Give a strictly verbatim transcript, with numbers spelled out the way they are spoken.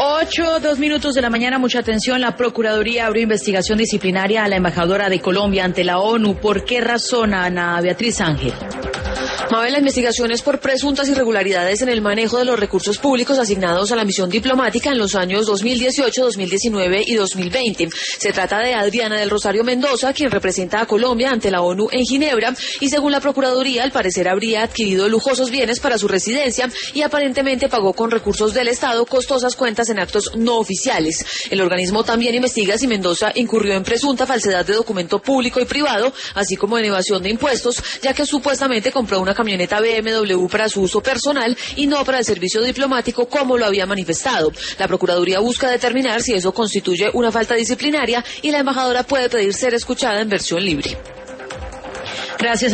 Ocho, dos minutos de la mañana, mucha atención. La Procuraduría abrió investigación disciplinaria a la embajadora de Colombia ante la ONU. ¿Por qué razón, Ana Beatriz Ángel? Mabel, la investigación es por presuntas irregularidades en el manejo de los recursos públicos asignados a la misión diplomática en los años dos mil dieciocho, dos mil diecinueve y dos mil veinte. Se trata de Adriana del Rosario Mendoza, quien representa a Colombia ante la ONU en Ginebra, y según la Procuraduría, al parecer habría adquirido lujosos bienes para su residencia y aparentemente pagó con recursos del Estado costosas cuentas en actos no oficiales. El organismo también investiga si Mendoza incurrió en presunta falsedad de documento público y privado, así como en evasión de impuestos, ya que supuestamente compró una camioneta B M W para su uso personal y no para el servicio diplomático como lo había manifestado. La Procuraduría busca determinar si eso constituye una falta disciplinaria y la embajadora puede pedir ser escuchada en versión libre. Gracias.